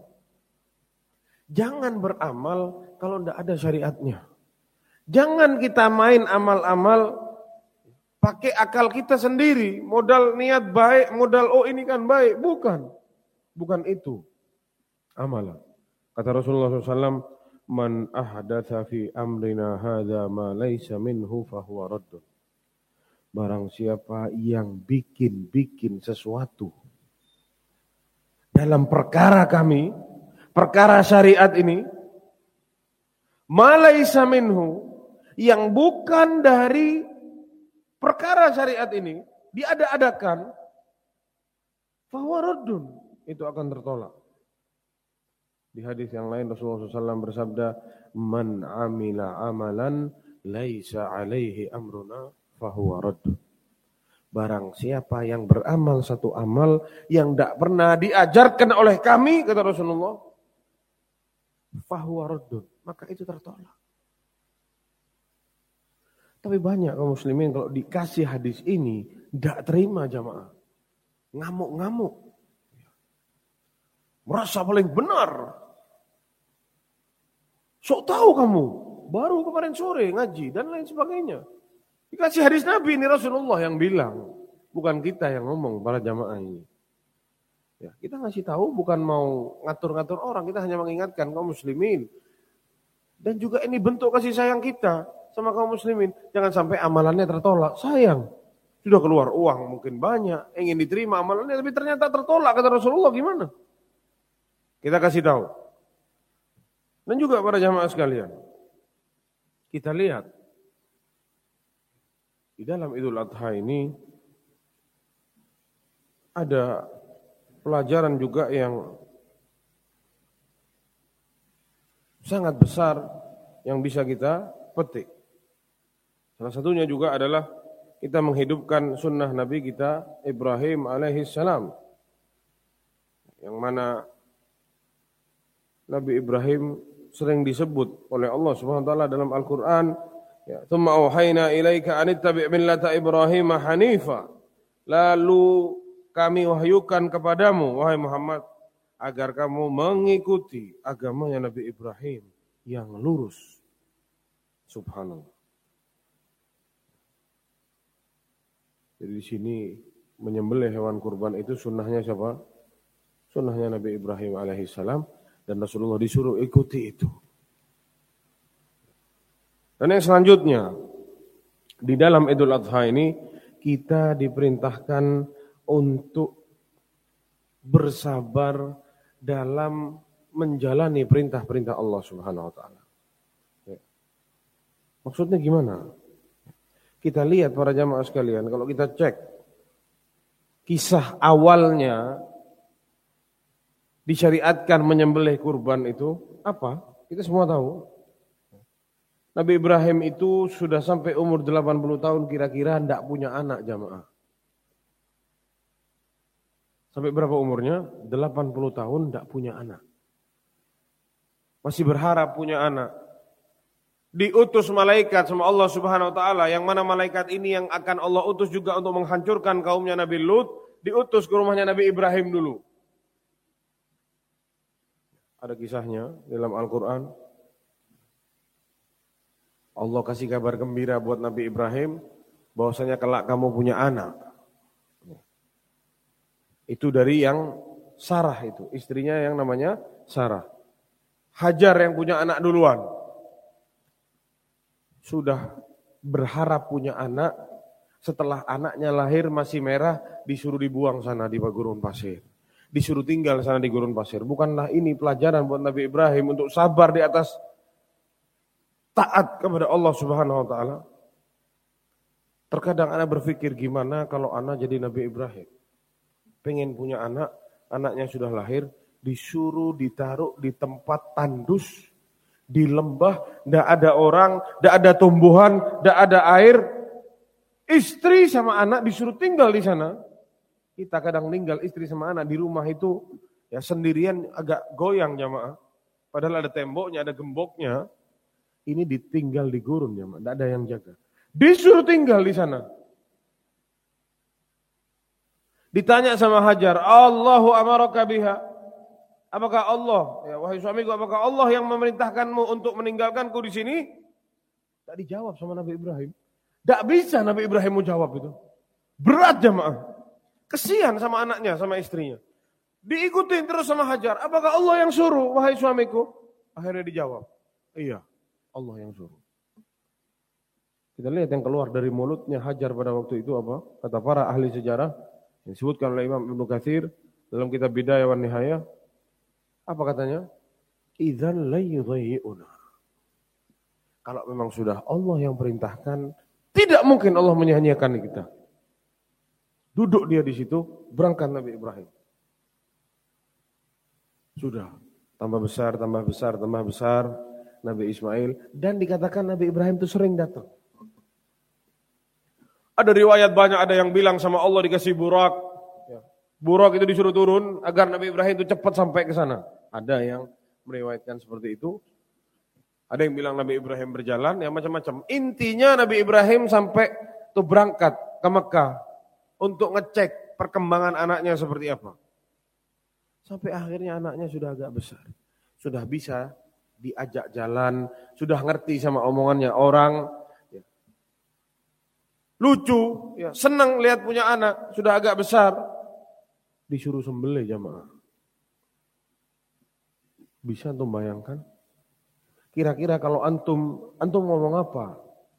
Jangan beramal kalau tidak ada syariatnya. Jangan kita main amal-amal pakai akal kita sendiri, modal niat baik, modal oh ini kan baik, bukan. Bukan itu amalan. Kata Rasulullah shallallahu alaihi wasallam, man ahdatsa fi amrina hadza ma laisa minhu fahuwa raddun. Barang siapa yang bikin-bikin sesuatu dalam perkara kami, perkara syariat ini, ma laisa minhu, yang bukan dari perkara syariat ini, diada-adakan, fahuwa raddun, itu akan tertolak. Di hadis yang lain Rasulullah shallallahu alaihi wasallam bersabda, man amila amalan laisa alaihi amruna fahuwa raddun. Barang siapa yang beramal satu amal yang tidak pernah diajarkan oleh kami, kata Rasulullah, fahuwa raddun, maka itu tertolak. Tapi banyak kaum muslimin kalau dikasih hadis ini tidak terima jamaah, ngamuk-ngamuk, merasa paling benar. Sok tahu kamu, baru kemarin sore ngaji dan lain sebagainya. Dikasih hadis Nabi, ini Rasulullah yang bilang, bukan kita yang ngomong para jamaah ini. Ya, kita ngasih tahu bukan mau ngatur-ngatur orang, kita hanya mengingatkan kaum muslimin. Dan juga ini bentuk kasih sayang kita sama kaum muslimin. Jangan sampai amalannya tertolak, sayang. Sudah keluar uang mungkin banyak, ingin diterima amalannya, tapi ternyata tertolak, kata Rasulullah, gimana? Kita kasih tahu. Dan juga para jamaah sekalian, kita lihat Di dalam Idul Adha ini ada pelajaran juga yang sangat besar yang bisa kita petik. Salah satunya juga adalah kita menghidupkan sunnah Nabi kita Ibrahim alaihissalam, yang mana Nabi Ibrahim sering disebut oleh Allah Subhanahu wa taala dalam Al-Qur'an, ya, "Tsumma auhayna ilaika an ittabi' millata Ibrahim hanifa." Lalu kami wahyukan kepadamu wahai Muhammad agar kamu mengikuti agamanya Nabi Ibrahim yang lurus. Subhanallah. Jadi di sini menyembelih hewan kurban itu sunnahnya siapa? Sunnahnya Nabi Ibrahim alaihissalam, dan Rasulullah disuruh ikuti itu. Dan yang selanjutnya, di dalam Idul Adha ini kita diperintahkan untuk bersabar dalam menjalani perintah-perintah Allah Subhanahu wa taala. Ya. Maksudnya gimana? Kita lihat para jamaah sekalian, kalau kita cek kisah awalnya disyariatkan menyembelih kurban itu apa? Kita semua tahu. Nabi Ibrahim itu sudah sampai umur delapan puluh tahun kira-kira tidak punya anak jamaah. Sampai berapa umurnya? delapan puluh tahun tidak punya anak. Masih berharap punya anak. Diutus malaikat sama Allah Subhanahu wa taala, yang mana malaikat ini yang akan Allah utus juga untuk menghancurkan kaumnya Nabi Lut, diutus ke rumahnya Nabi Ibrahim dulu. Ada kisahnya dalam Al-Qur'an. Allah kasih kabar gembira buat Nabi Ibrahim bahwasanya kelak kamu punya anak. Itu dari yang Sarah itu, istrinya yang namanya Sarah. Hajar yang punya anak duluan. Sudah berharap punya anak, setelah anaknya lahir masih merah, disuruh dibuang sana di gurun pasir. Disuruh tinggal sana di gurun pasir. Bukanlah ini pelajaran buat Nabi Ibrahim untuk sabar di atas taat kepada Allah Subhanahu wa taala? Terkadang anak berpikir, gimana kalau anak jadi Nabi Ibrahim? Pengen punya anak, anaknya sudah lahir, disuruh ditaruh di tempat tandus, di lembah, tidak ada orang, tidak ada tumbuhan, tidak ada air. Istri sama anak disuruh tinggal di sana. Kita kadang tinggal istri sama anak di rumah itu ya sendirian, agak goyang jamaah. Padahal ada temboknya, ada gemboknya. Ini ditinggal di gurun jamaah, tidak ada yang jaga. Disuruh tinggal di sana. Ditanya sama Hajar, Allahu amaraka biha. Apakah Allah, ya wahai suamiku, apakah Allah yang memerintahkanmu untuk meninggalkanku di sini? Tak dijawab sama Nabi Ibrahim. Tak bisa Nabi Ibrahim mau jawab itu. Berat jamaah. Kesian sama anaknya, sama istrinya. Diikutin terus sama Hajar. Apakah Allah yang suruh, wahai suamiku? Akhirnya dijawab, iya, Allah yang suruh. Kita lihat yang keluar dari mulutnya Hajar pada waktu itu apa? Kata para ahli sejarah, yang disebutkan oleh Imam Ibnu Katsir dalam kitab Bidayah wan Nihayah. Apa katanya? Idzan la yudhi'una. Kalau memang sudah Allah yang perintahkan, tidak mungkin Allah menyia-nyiakan kita. Duduk dia di situ, berangkat Nabi Ibrahim. Sudah, tambah besar, tambah besar, tambah besar Nabi Ismail, dan dikatakan Nabi Ibrahim itu sering datang. Ada riwayat banyak, ada yang bilang sama Allah dikasih burak. Burak itu disuruh turun agar Nabi Ibrahim itu cepat sampai ke sana. Ada yang meriwayatkan seperti itu. Ada yang bilang Nabi Ibrahim berjalan, ya macam-macam. Intinya Nabi Ibrahim sampai tuh berangkat ke Mekah untuk ngecek perkembangan anaknya seperti apa. Sampai akhirnya anaknya sudah agak besar. Sudah bisa diajak jalan, sudah ngerti sama omongannya orang. Ya. Lucu, ya, senang lihat punya anak, sudah agak besar. Disuruh sembelih jamaah. Bisa antum bayangkan? Kira-kira kalau antum, antum ngomong apa?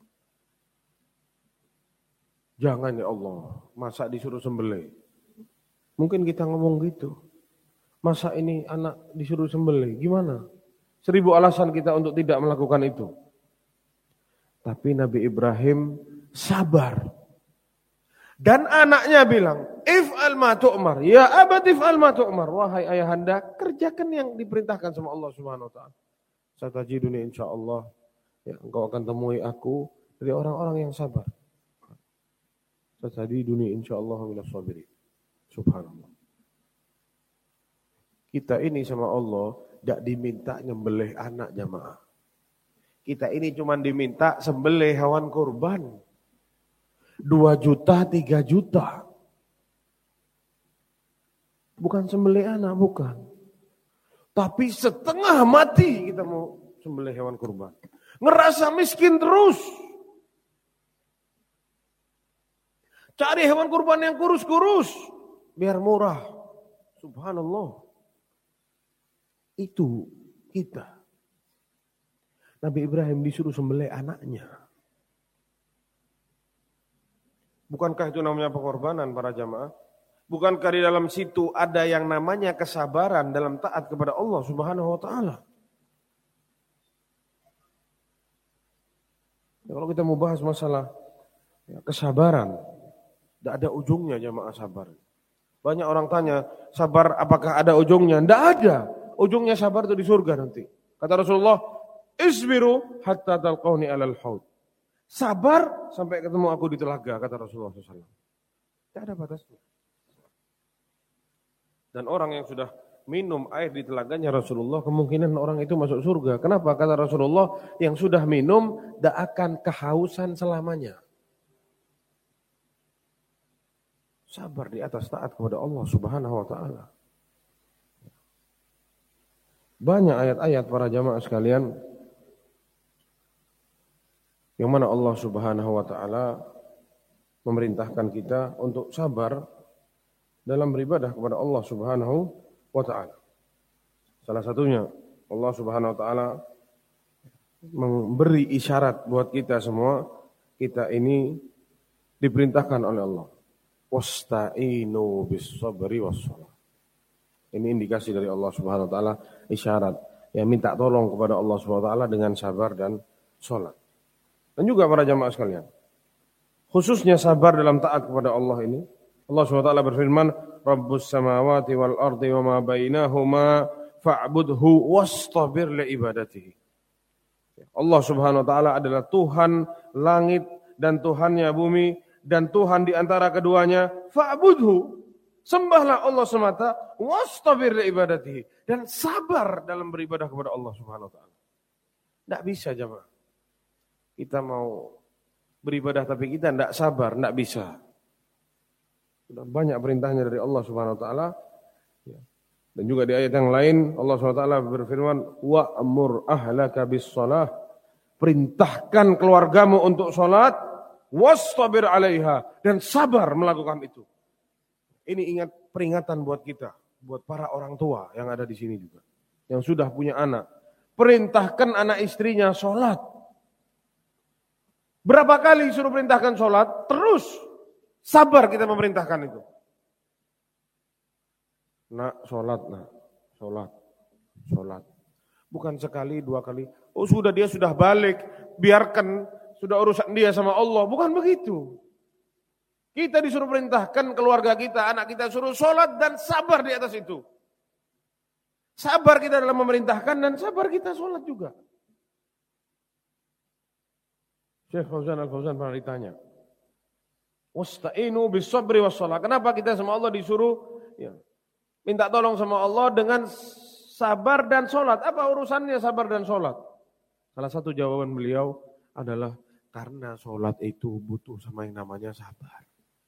Jangan ya Allah, masa disuruh sembelih? Mungkin kita ngomong gitu. Masa ini anak disuruh sembelih? Gimana? Seribu alasan kita untuk tidak melakukan itu. Tapi Nabi Ibrahim sabar. Dan anaknya bilang, if'al ma tu'mar, ya abad if'al ma tu'mar. Wahai ayahanda, kerjakan yang diperintahkan sama Allah Subhanahu wa taala. Satajiduni insyaallah, ya engkau akan temui aku dari orang-orang yang sabar. Satajiduni insyaallah minas sabirin. Subhanallah. Kita ini sama Allah tidak diminta nyembelih anak jamaah. Kita ini cuma diminta sembelih hewan kurban. Dua juta, tiga juta. Bukan sembelih anak, bukan. Tapi setengah mati kita mau sembelih hewan kurban. Ngerasa miskin terus. Cari hewan kurban yang kurus-kurus. Biar murah. Subhanallah. Itu kita. Nabi Ibrahim disuruh sembelih anaknya. Bukankah itu namanya pengorbanan para jamaah? Bukankah di dalam situ ada yang namanya kesabaran dalam taat kepada Allah Subhanahu wa taala? Ya, kalau kita mau bahas masalah ya, kesabaran, tidak ada ujungnya jamaah sabar. Banyak orang tanya, sabar apakah ada ujungnya? Tidak ada. Ujungnya sabar itu di surga nanti. Kata Rasulullah, isbiru hatta talqauni alal haud. Sabar sampai ketemu aku di telaga, kata Rasulullah shallallahu alaihi wasallam. Tidak ada batasnya. Dan orang yang sudah minum air di telaganya Rasulullah, kemungkinan orang itu masuk surga. Kenapa? Kata Rasulullah, yang sudah minum tidak akan kehausan selamanya. Sabar di atas taat kepada Allah Subhanahu wa taala. Banyak ayat-ayat para jamaah sekalian yang mana Allah Subhanahu wa taala memerintahkan kita untuk sabar dalam beribadah kepada Allah Subhanahu wa taala. Salah satunya Allah Subhanahu wa taala memberi isyarat buat kita semua, kita ini diperintahkan oleh Allah. Wasta'inu bis-sabri was-shalah. Ini indikasi dari Allah Subhanahu wa taala, isyarat yang minta tolong kepada Allah Subhanahu wa taala dengan sabar dan salat. Dan juga para jamaah sekalian, khususnya sabar dalam taat kepada Allah ini, Allah subhanahu wa taala berfirman, Rabbus samawati wal ardi wa ma bainahuma fa'budhu wastabir li ibadatihi. Allah Subhanahu wa taala adalah Tuhan langit dan Tuhannya bumi dan Tuhan di antara keduanya, fa'budhu. Sembahlah Allah semata, wastabir li ibadatihi, dan sabar dalam beribadah kepada Allah Subhanahu wa taala. Enggak bisa jemaah. Kita mau beribadah tapi kita tidak sabar, tidak bisa. Sudah banyak perintahnya dari Allah Subhanahu wa taala. Dan juga di ayat yang lain Allah Subhanahu wa taala berfirman, wa'mur ahlaka bis-shalah. Perintahkan keluargamu untuk salat, wastabir 'alaiha, dan sabar melakukan itu. Ini ingat peringatan buat kita, buat para orang tua yang ada di sini juga, yang sudah punya anak. Perintahkan anak istrinya salat. Berapa kali suruh perintahkan sholat, terus sabar kita memerintahkan itu. Nak, sholat, nak, sholat, sholat. Bukan sekali, dua kali. Oh sudah, dia sudah balik, biarkan, sudah urusan dia sama Allah. Bukan begitu. Kita disuruh perintahkan keluarga kita, anak kita suruh sholat dan sabar di atas itu. Sabar kita dalam memerintahkan dan sabar kita sholat juga. Syekh Fauzan Al-Fauzan pernah ditanya, wasta'inu bis-sabri was-shalah. Kenapa kita sama Allah disuruh ya, minta tolong sama Allah dengan sabar dan sholat? Apa urusannya sabar dan sholat? Salah satu jawaban beliau adalah karena sholat itu butuh sama yang namanya sabar.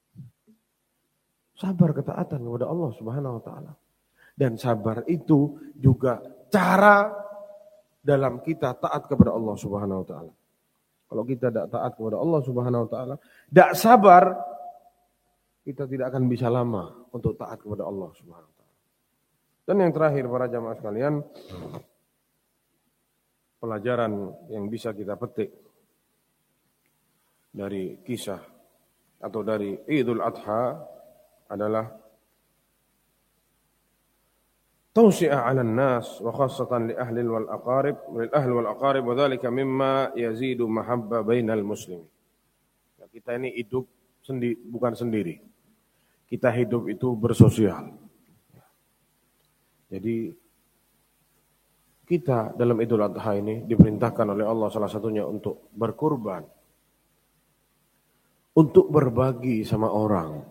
Sabar ketaatan kepada Allah Subhanahu wa taala. Dan sabar itu juga cara dalam kita taat kepada Allah Subhanahu wa taala. Kalau kita tidak taat kepada Allah Subhanahu wa taala, tidak sabar, kita tidak akan bisa lama untuk taat kepada Allah Subhanahu wa taala. Dan yang terakhir para jamaah sekalian, pelajaran yang bisa kita petik dari kisah atau dari Idul Adha adalah توسع على الناس وخاصة لأهل والأقارب وللأهل والأقارب وذلك مما يزيد محبة بين المسلمين. Kita ini hidup sendi, bukan sendiri. Kita hidup itu bersosial. Jadi kita dalam Idul Adha ini diperintahkan oleh Allah salah satunya untuk berkurban. Untuk berbagi sama orang.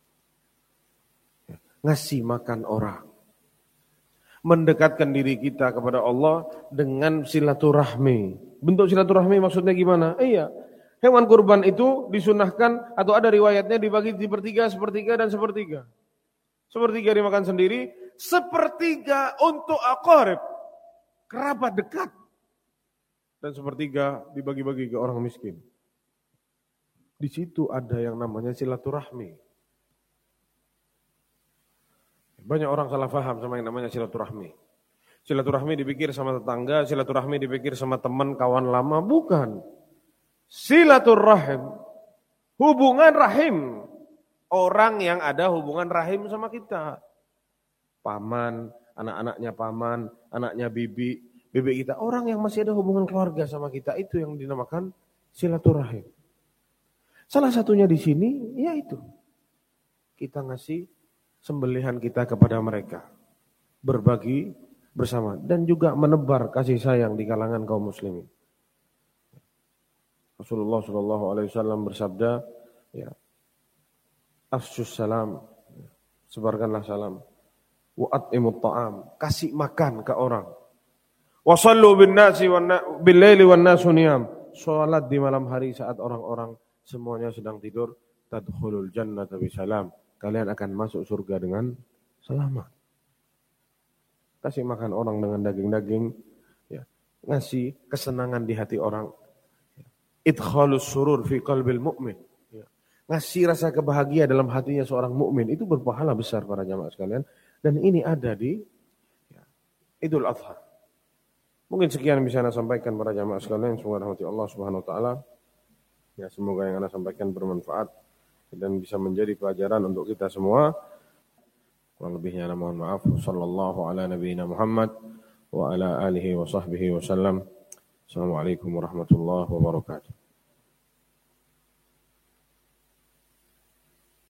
Ngasih makan orang. Mendekatkan diri kita kepada Allah dengan silaturahmi. Bentuk silaturahmi maksudnya gimana? Eh, iya, hewan kurban itu disunahkan atau ada riwayatnya dibagi di sepertiga, sepertiga dan sepertiga. Sepertiga dimakan sendiri, sepertiga untuk aqarib, kerabat dekat. Dan sepertiga dibagi-bagi ke orang miskin. Di situ ada yang namanya silaturahmi. Banyak orang salah paham sama yang namanya silaturahmi. Silaturahmi dipikir sama tetangga, silaturahmi dipikir sama teman, kawan lama. Bukan. Silaturahim, hubungan rahim. Orang yang ada hubungan rahim sama kita. Paman, anak-anaknya paman, anaknya bibi, bibi kita. Orang yang masih ada hubungan keluarga sama kita, itu yang dinamakan silaturahim. Salah satunya di sini, yaitu kita ngasih sembelihan kita kepada mereka. Berbagi bersama. Dan juga menebar kasih sayang di kalangan kaum muslimin. Rasulullah shallallahu alaihi wasallam bersabda, ya, afsyus salam, sebarkanlah salam. Wa at'imut ta'am, kasih makan ke orang. Wa sallu bin nasi bil laili wan nasu niyam. Salat di malam hari saat orang-orang semuanya sedang tidur. Tadkhulul jannata bisalam. Kalian akan masuk surga dengan selamat. Kasih makan orang dengan daging-daging, ya, ngasih kesenangan di hati orang. Idkhalus surur fi qalbil mu'min. Ya. Ngasih rasa kebahagia dalam hatinya seorang mukmin itu berpahala besar para jamaah sekalian. Dan ini ada di ya, Idul Adha. Mungkin sekian bisa saya sampaikan para jamaah sekalian. Semoga rahmati Allah Subhanahu wa taala. Ya, semoga yang Anda sampaikan bermanfaat dan bisa menjadi pelajaran untuk kita semua. Kurang lebihnya mohon maaf. Sallallahu ala nabiyina Muhammad wa ala alihi wa sahbihi wa sallam. Assalamualaikum warahmatullahi wabarakatuh.